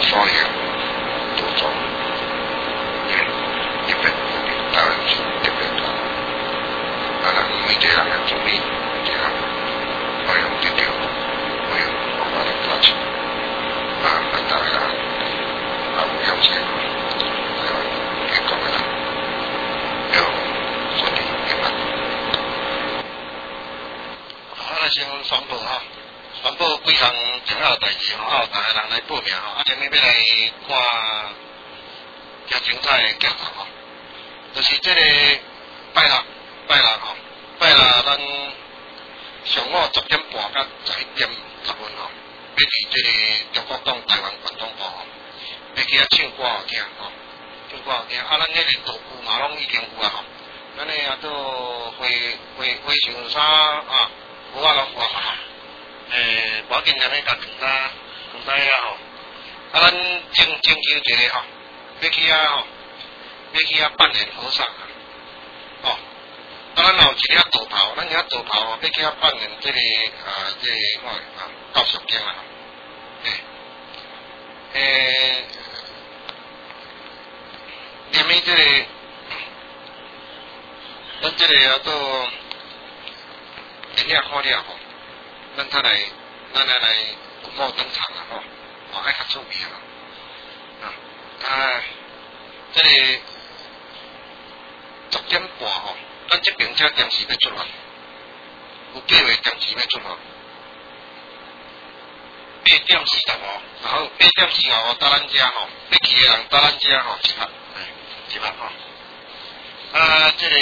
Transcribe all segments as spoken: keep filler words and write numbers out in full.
所有都做，嗯，特别台湾是特别大，啊，咱每一个人的注意，这样，我用对对，我用我把它抓起，啊，咱大家啊有用心，对吧？给各位人，有顺利平安。好，咱先宣布哈。宣布几项重要代志吼，啊，大家人来报名吼，啊，前面要来看较精彩的镜头吼，就是这个拜六，拜六吼，拜六咱上午十点半到十一点十分吼，要伫这个中国党台湾关东部吼，要去遐唱歌好听吼，唱歌好听，啊，咱迄个道具嘛拢已经有啊吼，咱的啊都花花花上衫啊，服啊拢换啊。诶，无要紧，咱咧甲长衫长衫遐吼，啊，咱征征求一个吼，要去遐吼，要去遐扮演和尚啊，哦，啊，咱有一个道头，咱遐道头哦，要去遐扮演这个啊，这个我啊教授经啊，诶，诶，连面这个，咱这个啊都电影看了吼。咱他来，咱来来文武登场啊！吼，哦，爱较趣味啊！啊，啊，这个十点半吼，咱这边车暂时要出发，有计划暂时要出发。八點四十五，然後八點四十五到咱遮吼，要去的人到咱遮吼集合，集合吼。啊，這個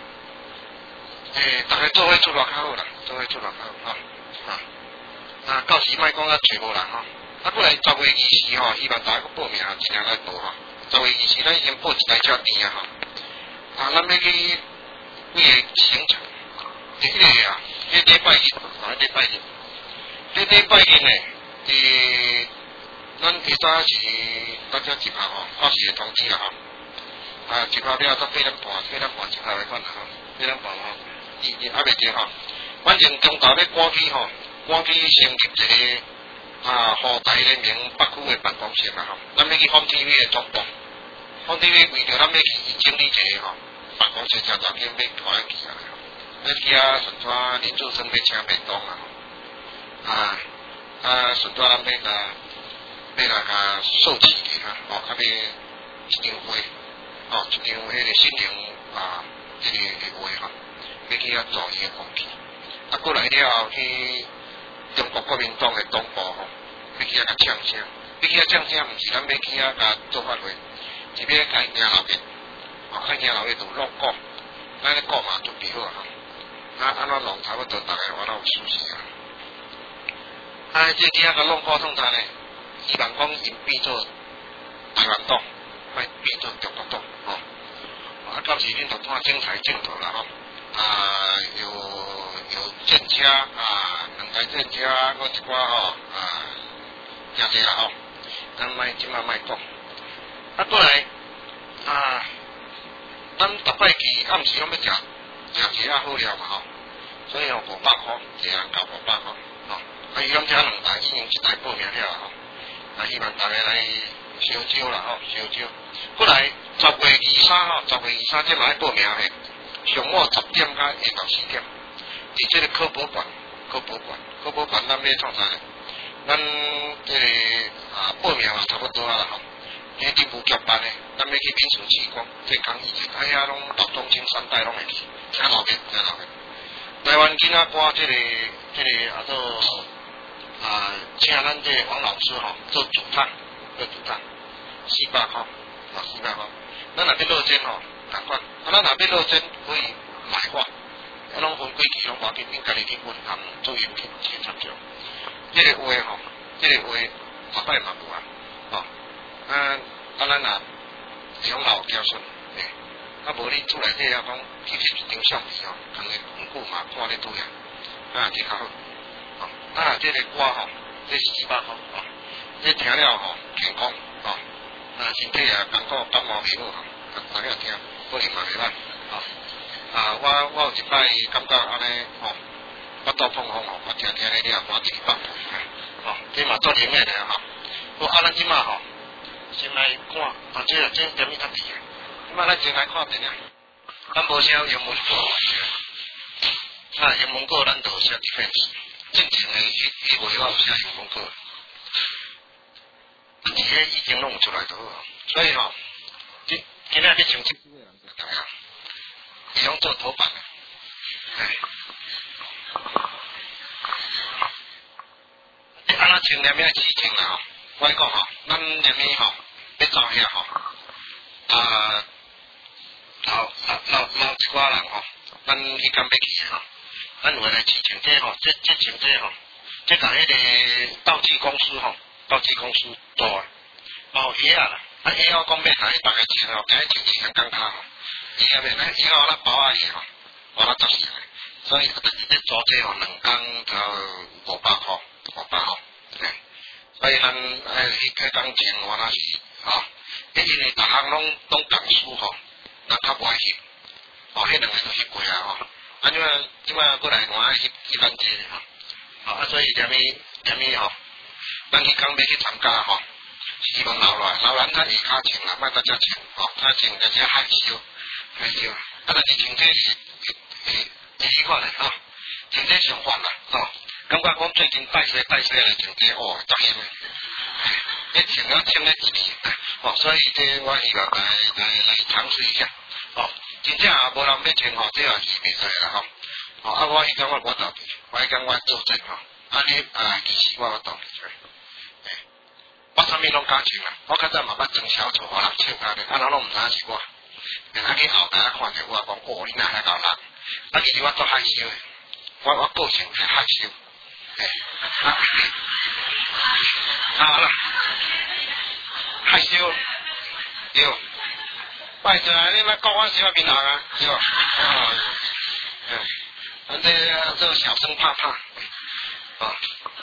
誒，大家做伙出發較好啦，做伙出發較好吼。啊，啊，到時莫講啊，找無人吼。啊，過來十月二十吼，希望大家去報名，盡量來報吼。十月二十咱已經報一台車店啊吼。啊，咱要去幾個行程？第一個啊，迄禮拜日，啊，禮拜日，迄禮拜日呢，誒，咱其實是大家集合吼，到時會通知啦吼。啊，集合了到八點半，八點半集合來看啦吼，八點半吼，伊伊還袂定吼。反正中晝要趕去吼，趕去成立一個啊，河台聯名北區的辦公室啦吼。咱要去 Home T V 的總部 ，Home T V 為着咱要去整理一個吼辦公室，正早間要拖咱去啊，要去啊，順帶林志生要請便當啊，啊啊，順帶咱要甲要來甲掃起去哈，哦，啊要一張花，哦，一張迄個新娘啊，這個個花吼，要去遐做伊個空氣。啊，過來了後去中國國民黨的黨部吼，要去遐甲唱聲，要去遐唱聲，毋是咱要去遐甲做法會，是要甲行老爺，哦，啊行老爺就弄鼓，咱咧鼓嘛準備好啊，啊安怎弄差不多，大概我都有熟悉啊。啊，這去遐甲弄鼓通常呢，希望講因變做台灣黨，莫變做中國黨，吼，啊到時恁就看精彩鏡頭啦，吼，啊有。有戰車啊，兩台戰車，我一寡吼啊，誠濟啦吼，咱莫即馬莫講。啊，過來啊，咱逐擺去暗時攏要食食濟啊好料嘛吼，所以吼五百塊，一人交五百塊吼。啊，伊攏請兩台，已經一台報名了吼。啊，希望大家來燒酒啦吼，燒酒。過來十月二三吼，十月二三即嘛愛報名誒，上午十點到下晝四點。伫即個科博館，科博館，科博館咱要創啥呢？咱即、這個啊報名嘛差不多啊啦吼。迄啲補習班呢，咱要去民俗氣功，即講以前哎呀，攏老中青三代攏會去，真老嘅，真老嘅。台灣囡仔歌即個即、這個啊做啊，請咱即個王老師吼做主唱，做主唱，四百塊，啊四百塊。咱若要落針吼，同款，啊咱若要落針可以買花。啊，攏分幾期攏無要緊，恁家己去銀行做郵去去插少。即個話吼，即個話逐擺嘛有啊，吼。啊，啊咱若養老孝順，誒，啊無你厝內底啊講，其實一張相片吼，放咧遠久嘛，看咧拄呀，啊，這較好。吼，啊，即個歌吼，這是四百塊，吼，這聽了吼健康，吼，啊身體啊感覺感冒袂好吼，大家聽，可能嘛袂歹，吼。啊，我我有一擺感覺安尼吼，我到碰風吼，我聽聽咧了，我自己放，吼，這嘛做靈的咧吼。好，啊，咱即馬吼， 先来看，啊，这这点咪较低啊，即摆咱先来看电影，咱无写英文稿，啊，英文稿咱就写 defense， 正常的迄迄话我有写英文稿，而且已经弄出来都好，所以吼，今今仔去请这几个人就知影，伊拢做头版的，哎。安那像念咩事情啦吼，我讲吼，咱念咩吼，要走遐吼，啊，老老老老一寡人吼，咱迄间要去吼，咱有来事情这吼，这这像这吼，这甲迄个道具公司吼，道具公司做啊，哦鞋啊啦，啊鞋我讲要来大家穿吼，今日穿是香港卡吼，伊下面咧以后咱包啊鞋吼，包了十样，所以特别咧做这吼，两工就五百块，五百吼。所以咱诶，迄个工钱我那是吼，因为逐项拢拢共输吼，咱较无爱翕，吼，迄两个都翕过啊吼，啊即摆即摆过来我爱翕翕咱这吼，吼啊所以踮咪踮咪吼，咱去讲要去参加吼，希望留落来，留咱较下骹穿啦，莫搁遮穿吼，较穿而且害羞害羞，啊但是穿这是是是迄款嘞吼，穿这上法啦吼。感觉讲最近带衰带衰来穿这哦，足险诶！迄穿啊穿咧一年，哦，所以这我希望来来来尝试一下，哦，真正也无人要穿吼，这也是袂使啦吼，哦，啊我迄讲我我倒，我迄讲我做这吼，啊你啊其实我我倒，诶，我啥物拢敢穿啊，我较早嘛捌装小丑，互人穿啊咧，啊人拢毋知影是我，然后去后台看着我讲，哦，你哪遐搞人，啊其实我足害羞诶，我我个性是害羞。啊，好了，害羞，对，拜托啊，你莫讲我什么面人啊，对吧？啊，嗯，反正这小声怕怕，啊，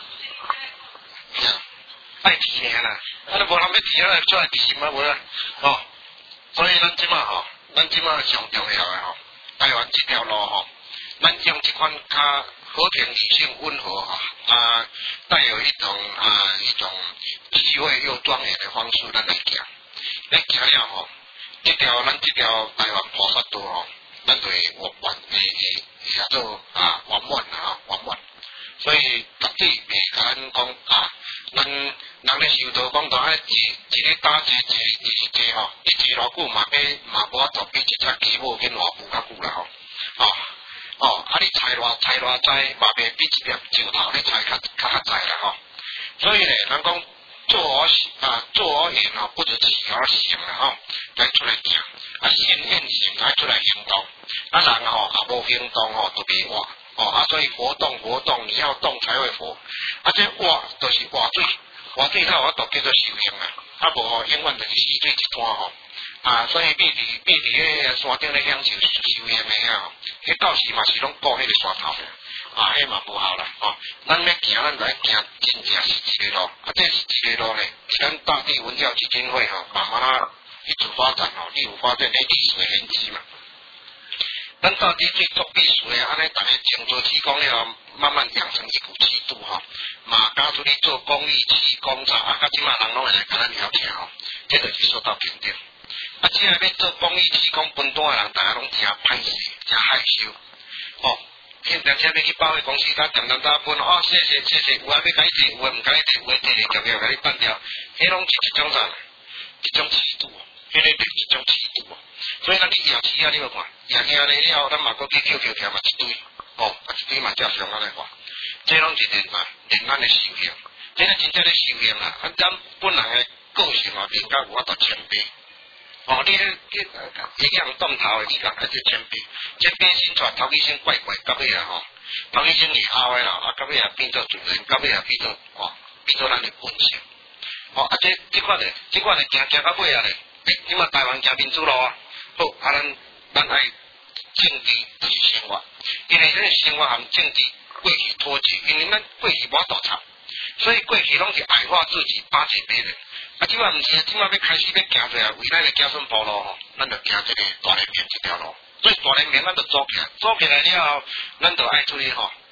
呀，爱提呢啦，啊，都无人要提啊，出来提嘛无啦，哦，所以咱即马吼，咱即马上重要的吼，台湾这条路吼，咱用这款较。和平、理性、温和哈啊，带有一种啊一种智慧又庄严的方式，咱来行。来行了吼，这条咱这条台湾菩萨道吼，咱就会完完诶诶诶叫做啊圆满啊圆满。所以绝对袂甲咱讲啊，咱人咧修道讲到爱一一日打坐坐一坐吼，一坐偌久嘛要嘛无法度比一只鸡母去偌步较久啦吼，哦。哦，啊！你踩偌踩偌栽，嘛袂比一粒石头你踩较较较栽啦吼。所以咧，人讲做而啊做而言哦，不止起而行啦吼，来出来行，啊先言行来出来行动，啊人吼啊无行动吼都袂活，哦啊所以活动活动，你要动才会活，啊这活就是活水，活水它有法度叫做修行啊，啊无永远就是死水一滩吼。啊，所以必伫必伫迄山顶咧享受修行诶啊，迄到时嘛是拢顾迄个山头啊，迄嘛无效啦吼。咱要行，咱来行，真正是一个路，啊，这是一个路咧。咱大地文教基金会吼，慢慢啊一直发展吼，你有发展迄历史痕迹嘛？咱大地最足必须诶，安尼逐个静坐气功了，慢慢养成一股气度吼。嘛，加出去做公益气功操，啊，甲即马人拢会来甲咱聊天吼，这就是受到肯定。啊，即个要做公益气功分担诶人，大家拢真歹势，真害羞。哦，现在车要去保险公司，甲点点打分，哦，谢谢谢谢，有啊要甲你摕，有诶毋甲你摕，有诶摕摕夹夹甲你办掉，迄拢是一种啥？一种气度，迄个就是一种气度。所以咱去摇气啊，你无看，摇起来了，咱嘛搁去 Q Q 条嘛一堆，哦，啊一堆嘛照常安尼看，这拢是练嘛，练咱诶修行，这个真正咧修行啦，啊，咱本人诶个性啊，应该有法度谦卑。哦，你迄你一样动头诶，你讲迄只谦卑，谦卑心出头起先怪怪，到尾啊吼，头起先以后诶啦，啊到尾也变做自然，到尾也变做哦，变做咱诶本性。哦，啊这这款诶，这款诶行行到尾啊咧，诶，你嘛台湾行民主路啊，好，啊咱咱爱政治就是生活，因为咱生活含政治过去脱节，因为咱过去无法度插，所以过去拢是矮化自己，巴结别人。啊，即摆毋是啊，即摆要开始要行出来，为咱的子孙部路吼，咱就行这个大连篇这条路。所以大连篇咱就走起来，走起来了后，咱就爱注意吼，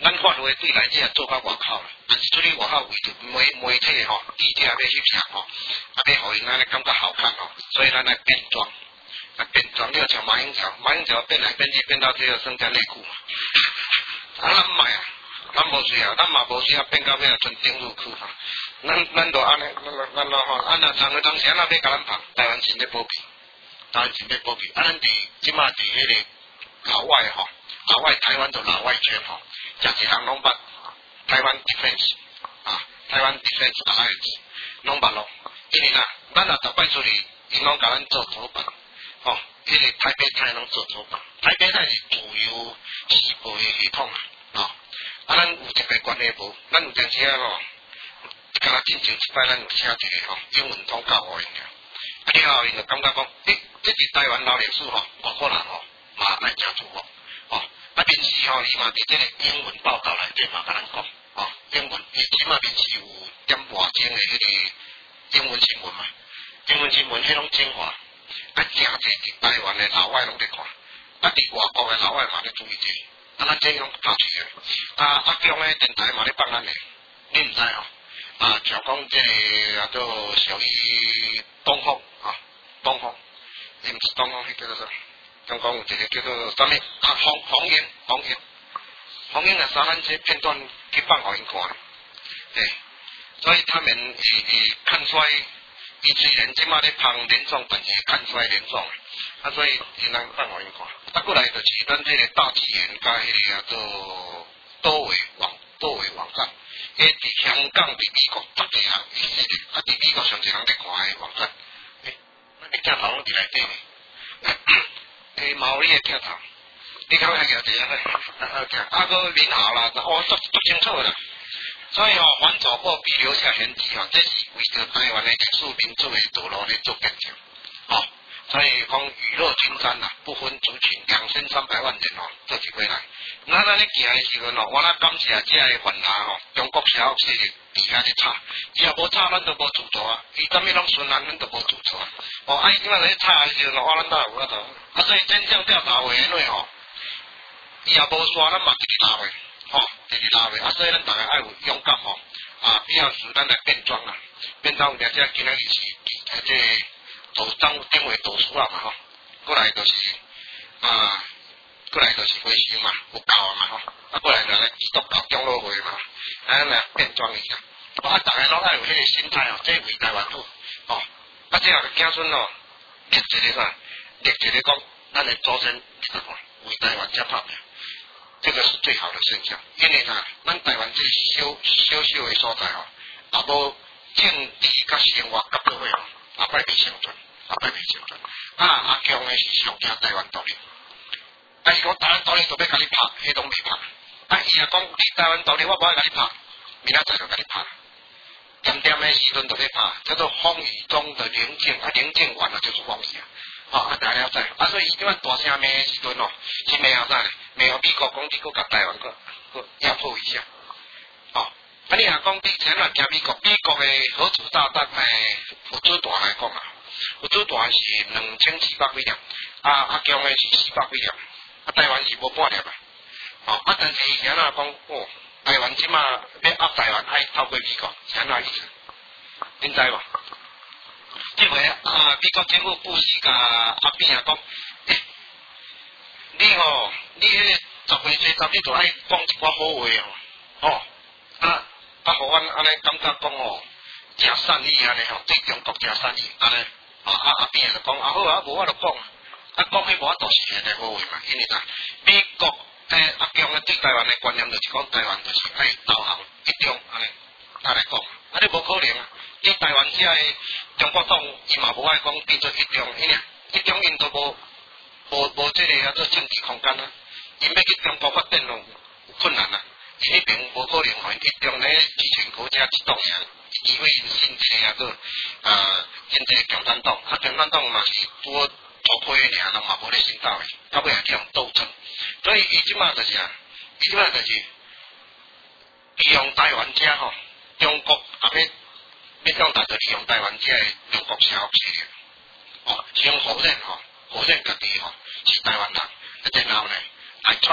咱法律对内底做到外口啦，但是出去外口为着媒媒体吼，记者要翕相吼，啊要互因安尼感觉好看吼，所以咱来变装，啊变装了像马英九，马英九变来变去变到最后剩下内裤嘛，啊咱唔买啊，咱无需要，咱嘛无需要变到变成顶入去哈，咱咱就安尼，咱咱咯吼，啊那长个当时啊那要甲咱拍，台湾真咧保庇，台湾真咧保庇，啊咱伫即马伫迄个老外吼。老外台湾就老外圈吼，诚侪人拢捌台湾 defense 啊，台湾 defense alliance 拢捌咯。因为呐，咱若逐摆出去，因拢甲咱做头版，吼、哦，迄、那个台北台拢做头版。台北台是自由时报的系统啊，哦，啊，咱有一个关系部，咱有阵时啊吼，敢若亲像即摆咱有写一个吼英文通教互因尔，啊了后因就感觉讲，诶、欸，这是台湾老历史吼，外国人吼嘛爱诚注目。啊，面试吼，伊嘛伫即个英文报告内底嘛，甲咱讲，哦，英文，伊即马面试有点外精的迄个英文新闻嘛，英文新闻迄种精华，啊，诚侪伫台湾的老外拢咧看，啊，伫外国的老外嘛咧注意这，啊，咱这种拍出的，啊，阿强的电台嘛咧帮咱的，你毋知吼，啊，像讲即个啊，做属于东风啊，东风，你毋是东风，迄叫做啥？香港有一个叫做啥物啊？红红英，红英，红英啊！三咱这片段去放互因看，嘿，所以他们是是看衰，伊虽然即马咧芳连壮，但是看衰连壮啊，所以因能放互因看。啊，过来就是咱这个大纪元加迄个叫做多维网多维网站，迄伫香港、伫美国逐地人伊迄个，啊，伫美國上侪人咧看诶網站，誒，咱啲鏡頭攏佇內底咧，誒毛利嘅鏡頭，你睇下佢哋啊，啊個面好啦，我都都清楚啦。所以哦，反走過必留下痕跡哦，這是為着台灣嘅歷史民族嘅道路咧做見證，哦。所以講雨落均沾啦，不分族群，兩千三百萬人哦，做起回來。咱咱咧行嘅時陣哦，我咧感謝即個番拿吼，中國小勢力底下咧吵，伊若無吵，咱都無自助啊。伊怎物攏順咱，咱都無自助啊。哦，啊伊即擺咧吵嘅時陣哦，我咱都有法度。啊，所以真正調查話因為吼，伊若無刷，咱嘛直直拉話，吼，直直拉話。啊，所以咱大家愛有勇敢吼，啊，必要時咱來變裝啊，變裝而且今仔日是即個。做當定位導師啊嘛吼，過來就是啊，過來就是回收嘛，有夠啊嘛吼，啊過來就咧督導長老會嘛，啊咪變裝一下，啊大家攏愛有迄個心態哦，這為台灣好，哦，啊這樣子子孫哦，立一個啥，立一個講，咱的祖先為台灣才拍拼，這個是最好的現象，因為啥，咱台灣這小小小的所在哦，也無政治甲生活甲各位哦。阿擺未成全，阿擺未成全。啊，阿強誒是上驚台灣獨立，但是講台灣獨立就要甲你拍，迄種未拍。啊，伊若講你台灣獨立，我無愛甲你拍，明仔載就甲你拍。點點誒時陣就要拍，叫做風雨中的寧靜，啊寧靜完了就是風雨啊。哦，啊大家了解。啊，所以伊即擺大聲罵誒時陣哦，是罵後啥咧？罵後美國講你閣甲台灣閣閣壓迫一下。哦。啊！你若講以前啊，驚美國，美國嘅核子炸彈誒，核子彈來講啊，核子彈是兩千四百幾粒，啊啊強誒是四百幾粒，啊台灣是無半粒啊，哦啊但是以前啊講，哦台灣即馬要壓台灣，愛透過美國，是安怎意思？恁知無？即回啊，美國政府布施甲阿扁啊講，誒，你吼，你迄個十歲十你就愛講一寡好話哦，哦啊。啊，互阮安尼感覺講哦，誠善意安尼吼，對中國誠善意安尼，啊啊啊邊個就講啊好啊，無我就講，啊講迄無法度是現個好話嘛，因為啥？美國誒阿強誒對台灣誒觀念就是講台灣就是愛投降一中安尼，安尼講，啊你無可能啊，你台灣只係中國黨伊嘛無愛講變做一中，因為一中因都無無無即個叫做政治空間啊，因要去中國發展咯有困難啊。迄邊無可能互因一中咧集權國家一黨呀，因為因新濟啊個啊現在共產黨，啊共產黨嘛是多做批爾，人嘛無咧領導誒，到尾係去用鬥爭，所以伊即馬就是啊，伊即馬就是利用台灣遮吼，中國啊要要講大就利用台灣遮誒中國社會勢力，哦，先否認吼，否認家己吼是台灣人，啊然後呢來傳誒。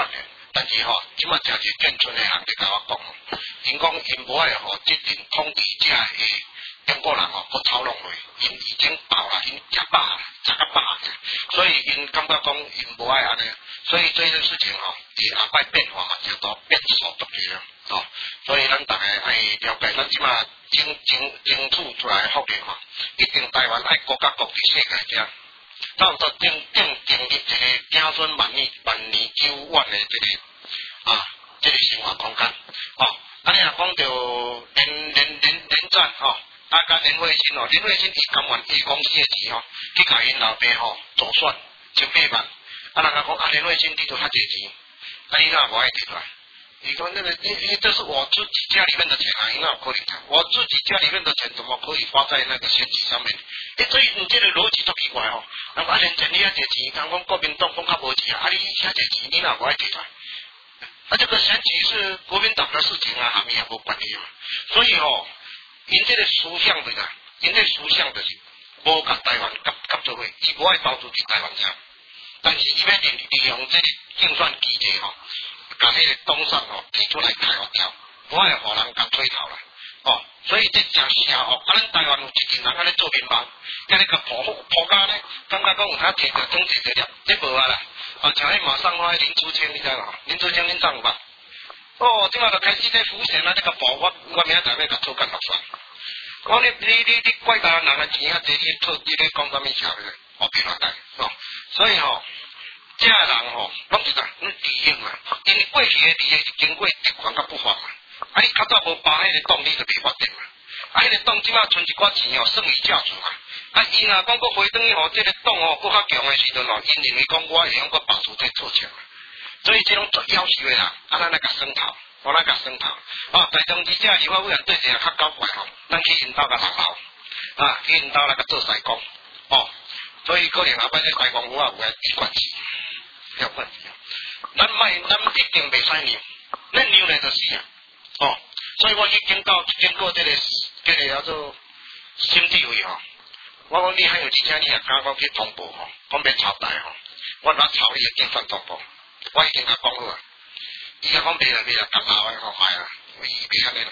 但是吼、哦，即马诚侪建村的人咧甲我讲吼，因讲因无爱吼即阵统治者诶中国人吼，搁操弄落，因已经饱啦，因食饱啦，食甲饱嘅，所以因感觉讲因无爱安尼，所以这件事情吼，伊后摆变化嘛，就都变数不绝啊，哦，所以咱大家爱了解，咱即马争争争取出来福利吼，一定台湾爱国家各地世界遮。差不多定定建立一个子孙万年万年久远的这个啊，这个生活空间。哦，啊，你若讲到连连连连战吼，啊，甲连惠新哦，连惠新伊甘愿伊公司的钱吼，去甲因老爸吼做选千八万，啊，人家讲啊，连惠新你都较济钱，啊，你哪无爱摕出来？你说那个，因因为这是我自己家里面的钱啊，应该有可能的。我自己家里面的钱怎么可以花在那个选举上面？诶，所以你这个逻辑都奇怪哦。那么啊，连钱你遐济钱，刚讲国民党讲较无钱啊，啊你遐济钱你哪无爱摕出来？啊，这个选举是国民党的事情啊，下面也无管理嘛。所以哦，因这个思想的啦，因这思想就是无甲台湾夹夹做伙，伊无爱投资去台湾遮，但是伊要利利用这个竞选机制吼。把迄个东山吼提出来开发掉，无爱互人甲吹头啦，哦，所以这真邪恶。啊，咱台湾有一群人安尼做面包，安尼甲铺铺家呢，感觉讲有他摕着装摕着了，这无啊啦。啊，像迄马上花林竹清，你知无？林竹清恁知有捌？哦，即马就开始咧浮现啊，这个布我我明仔载要甲做干落算。我你你你你怪台湾人的钱啊，这你做你咧讲啥物邪咧？哦，别乱带哦，所以吼、哦。这人吼，拢是啥？拢利用啊！因为过去的利益是经过集权甲不法嘛，啊，你较早无扒迄个洞，你就袂发展嘛。啊，迄个洞即马存一寡钱哦，算为价值嘛。啊，伊若讲佫回转去吼，这个洞哦，佫较强的时阵哦，因认为讲我会用佫保持这错钱嘛。所以这种做夭寿的人，啊，咱来甲算头，我来甲算头。哦，大中之者，如果有人对一个较搞怪吼，咱去因兜甲人闹，啊，去因兜来甲做西工，哦，所以可能后摆这西工有啊有啊有关系。要关系，咱卖咱一定袂使牛，咱牛呢就是啊，哦，所以我去经过经过这个这个叫做新地位吼，我讲你还有而且你也敢讲去通报吼，讲要炒台吼，我若炒你也竞选通报，我已经甲讲好啊，伊甲讲袂啦袂啦，甲老的吼坏啦，伊袂安尼啦，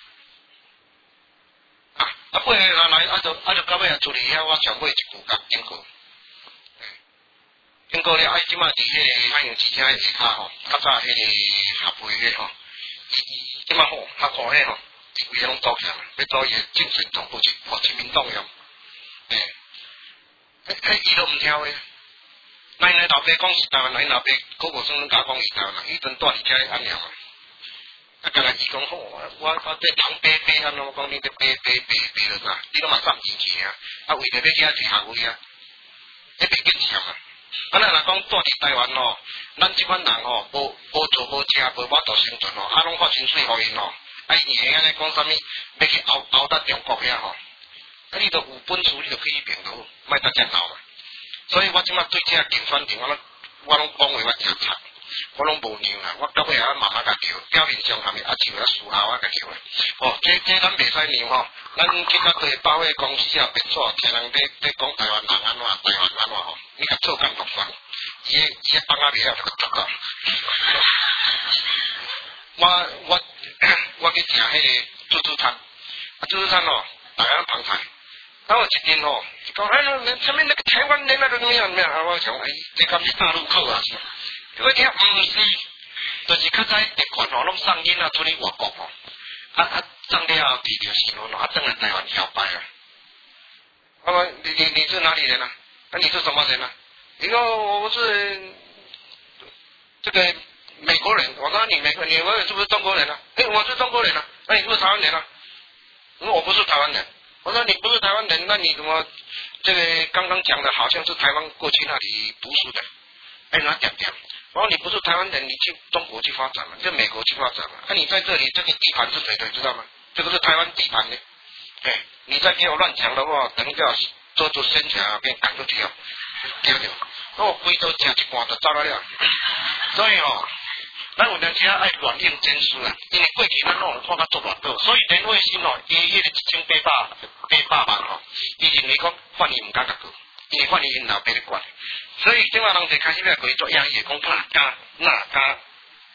啊，啊尾下来啊就啊就到尾啊处理遐，我上尾一句甲经过。经过了，哎，即马伫迄个海洋之车下骹吼，较早迄个合会迄吼，即马吼较看迄吼，规个拢倒起来，要做伊个竞选总部去，互亲民党用，诶，迄迄伊都毋听诶，咱因老爸讲是台湾人，老爸口口声声甲我讲是台湾人，伊阵住伫遮安尼嘛，啊，甲来伊讲好，我我我这人爬爬安怎，我讲你这爬爬爬爬落啥，你拢嘛赚钱去啊，啊，为着要去遐一学位啊，迄袂见钱啊。啊，咱若讲住伫台湾吼，咱即款人吼，无无做无食，无法度生存吼，啊，拢发薪水互因吼，啊，伊会安尼讲啥物，要去熬熬到中国遐吼，啊，你著有本事，你著去平头，莫搭遮闹嘛。所以我即马对这竞选庭，我拢我拢讲话我诚惨，我拢无让啊，我到尾啊慢慢甲叫，表面上下面啊只有啊事后啊甲叫啊。哦，这这咱袂使让吼，咱去到对百货公司啊，别错，听人咧咧讲台湾人安怎，台湾安怎吼。你甲做干落算，伊个伊个放啊袂晓就捉到。我我我去食迄个自助餐，啊自助餐哦，大家旁台，啊有一阵吼，讲哎那什么那个台湾人那个怎么样怎么样，啊我想哎，这敢是大陆客啊？结果听毋是，就是较早特权吼，拢送囡仔出去外国吼，啊啊送了后摕着时候，啊转来台湾摇摆啊。我说你你你是哪里人啊？那、啊、你是什么人啊？你说我是这个美国人。我说你美国，你我是不是中国人啊？哎，我是中国人啊。那你是不是台湾人啊？我说我不是台湾人。我说你不是台湾人，那你怎么这个刚刚讲的好像是台湾过去那里读书的？哎，那点点。我说你不是台湾人，你去中国去发展嘛，去美国去发展嘛。那、啊、你在这里这个地盘是谁的？知道吗？这个是台湾地盘的。哎，你再给我乱讲的话，等一下做出先前啊，变赶出去哦。对对，我规都食一半就走了了。所以吼，咱有阵时爱乱用真实啊，因为过去咱拢看甲做偌好，所以连卫星吼，伊迄个一千八百八百万吼，伊认为讲反而毋敢甲过，因为反而因老爸咧管，所以即马人就开始来规作压抑，讲哪加哪加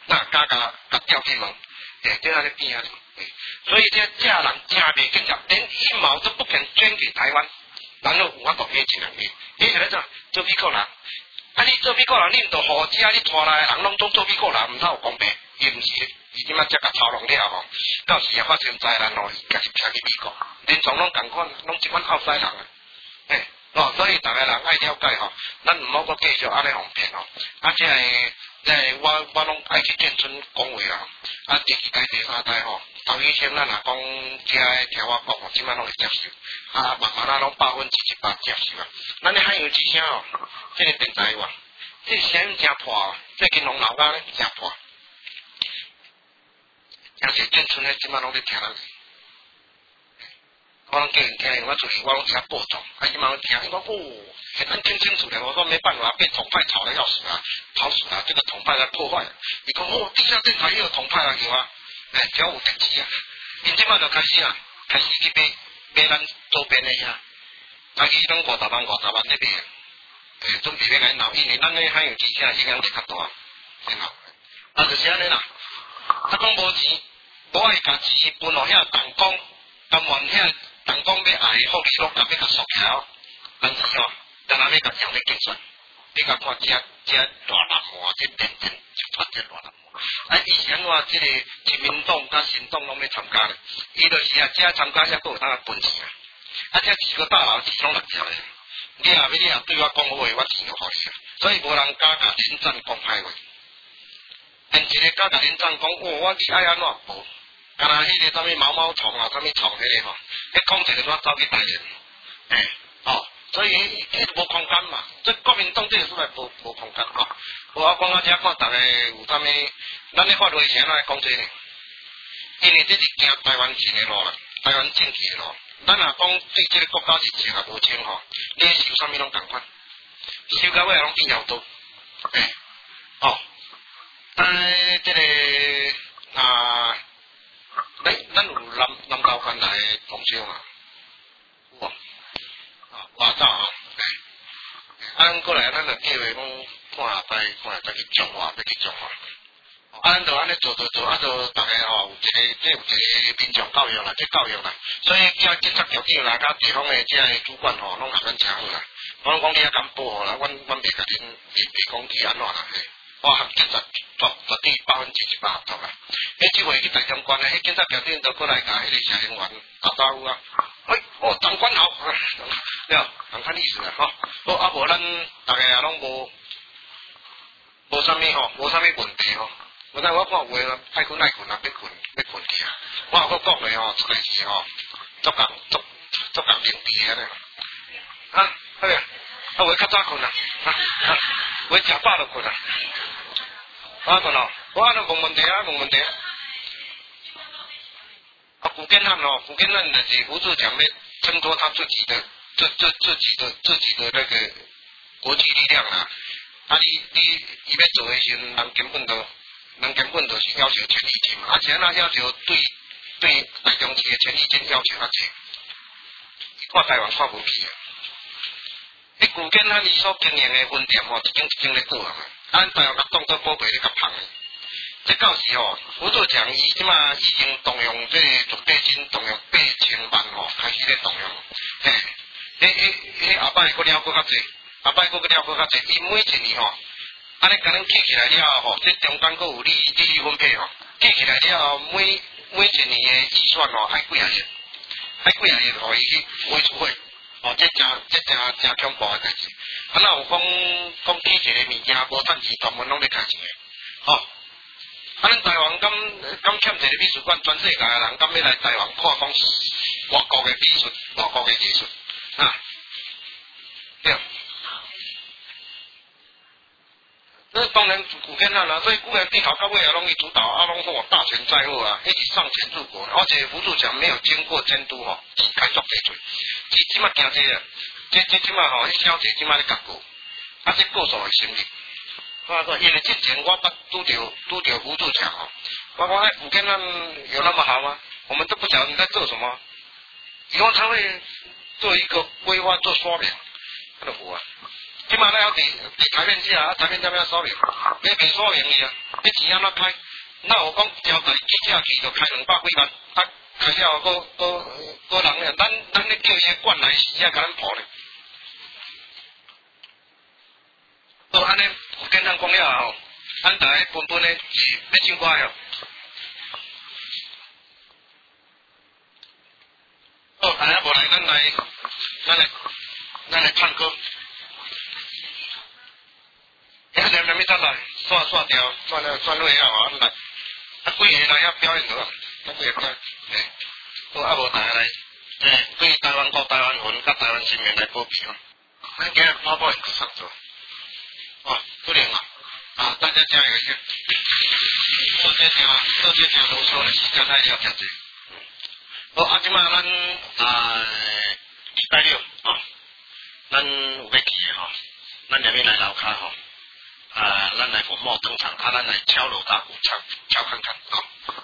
那加加加吊起门，哎，在那里边啊，所以这家人真袂紧张，连一毛都不肯捐给台湾，然后有法度给一两个，你是咧做做美国人，啊你做美国人，你唔到护照啊，你拖来的人拢总做美国人，唔通有公平？伊唔是，伊即马只甲操弄了吼，到时也发生灾难咯，伊家己飘去美国，连总拢共款，拢即款后西人啊，嘿。哦，所以大家人爱了解吼，咱唔好阁继续安尼互骗吼。啊，即个即个我我拢爱去建村讲话啦。啊，第二代、第三代吼，头以前咱若讲即个听我讲吼，即摆拢会接受。啊，慢慢啊拢百分之一百接受啊。咱咧海洋之声吼，即个电台哇，即个声音真破，最近拢老家咧真破。而且建村咧，即摆拢咧听咱。我拢叫人听，我出去我拢听报道，啊，伊嘛听，伊讲哦，咱听清楚了，我说没办法，被统派吵得要死啊，吵死啊，这个统派来破坏。伊讲哦，地下电台又有统派来叫啊，哎，只要有电视啊，因即马就开始啊，开始去买买咱周边的遐，啊，伊拢五十万五十万咧卖，诶，准备要来闹，因为咱咧海洋之声影响力较大，对闹，啊，就是安尼啦，啊，讲无钱，无爱家钱分落遐动工，甘愿遐。人讲要爱福利落，甲要甲缩起来哦，但是哦，当然要甲强力计算，你甲看这这大南华，这电电就发这大南华。啊，以前我这个亲民党甲新党拢要参加咧，伊就是啊，这参加遐都有当分钱啊。啊，这几个大佬钱拢落掉咧，你若要你若对我讲好话，我钱就互你啊。所以无人敢甲连战讲歹话，但一个敢甲连战讲，哦，我你爱安怎无？干那迄个啥物毛毛虫啊，啥物虫迄个吼，迄讲一个我走去台联，诶，哦，所以迄无空间嘛，这国民党这个出来无无空间吼。我讲到遮看，逐个有啥物，咱咧发微信来讲这个，因为这是行台湾前的路啦，台湾政治的路。咱若讲对这个国家是情啊无情吼，你受啥物拢共款，受到尾拢变妖刀，诶，哦，但这个啊。咱咱有南南投县来的同乡啊，有啊，啊，外早啊，诶，啊，过来咱就叫伊讲看下摆，看下摆去种花，要去种花。啊，咱就安尼做做做，啊，就大家吼有一个，即有一个民众教育啦，即教育啦。所以叫警察局长啦，甲地方的即个主管吼，拢甲咱请好啦。我拢讲你啊敢报吼啦，阮阮袂甲恁袂袂讲去安怎啦，嘿。我含警察绝绝对百分之一百合作啊！迄即回去大相关的，迄警察局长都过来甲迄个社员员打招呼啊！喂，哦，长官好，了，同款意思啊，吼。好啊，无咱大家也拢无无啥物吼，无啥物问题吼。我知我看有诶，爱困爱困啊，要困要困去啊。我有讲诶吼，出来是吼，足共足足共领地安尼。啊，好呀，啊，我较早困啊，啊啊，我食饱就困啊。啊，对咯，我安尼无问题啊，无问题啊。啊，福建汉哦，福建汉就是胡志强要衬托他自己的，这这自己的自己的那个国际力量啊。啊，你你伊要做的时候，人根本都人根本都是要求权利金嘛，而且那要求对对大中市的权利金要求较济，看台湾看不起啊。你福建汉伊所经营的分店吼，一间一间咧做啊嘛。咱台湾甲当作宝贝咧甲捧诶，这到时吼，胡志强伊即马已经动用这个绝对金，动用八千万吼，开始咧动用。嘿，迄迄迄后摆佫了佫较济，后摆佫了佫较济，伊每一年吼，安尼甲咱记起来了后吼，这中间佫有利利益分配吼，记起来了后，每每一年诶预算吼，爱几啊亿，爱几啊亿互伊去买厝货。哦，这真这真真恐怖诶代志。啊，那有讲讲起一个物件无趁钱，专门拢咧赚钱诶。吼、哦，啊，咱台湾敢敢欠一个美术馆，全世界诶人敢要来台湾看讲外国诶美术、外国诶艺术啊？对。这当然古天汉啦，所以古人地头到尾啊，拢伊主导，啊，拢吼大权在握啊，一起上权入国，而且胡志强没有经过监督吼，开作地罪，即即马惊这个，这这即马吼，迄小姐即马咧甲过，啊，这过数会心理。我说，因为之前我捌拄着拄着胡志强吼，我讲哎，古天汉有那么好吗？我们都不晓得你在做什么，以后他会做一个规划做说明，他都无啊。 即马咧还伫伫台面下，台面这边说明，你袂说明伊啊，你钱安怎开？那我讲交代记者去就开两百几万，啊，开了个个个人咧，咱咱咧叫伊管来时啊，甲咱破咧。都安尼有简单讲了后，咱大家分分咧是要唱歌哦。好，大家无来，咱来，咱来，咱来唱歌。一连连咪得来，刷刷掉，刷了刷落啊，我来，啊几个来遐表演好啊，啊几个表演，诶，好啊无大家来，诶，对台湾国、台湾魂、甲台湾新闻来保庇哦。咱今日跑跑会上座，哦，不灵啊，啊，大家加油一下。做这条，做这条啰嗦的时间太了解者。好，啊，即马咱啊礼拜六哦，咱有要去的吼，咱下面来楼骹吼，啊，咱来红帽登场，啊，咱来敲锣打鼓敲敲看看，好。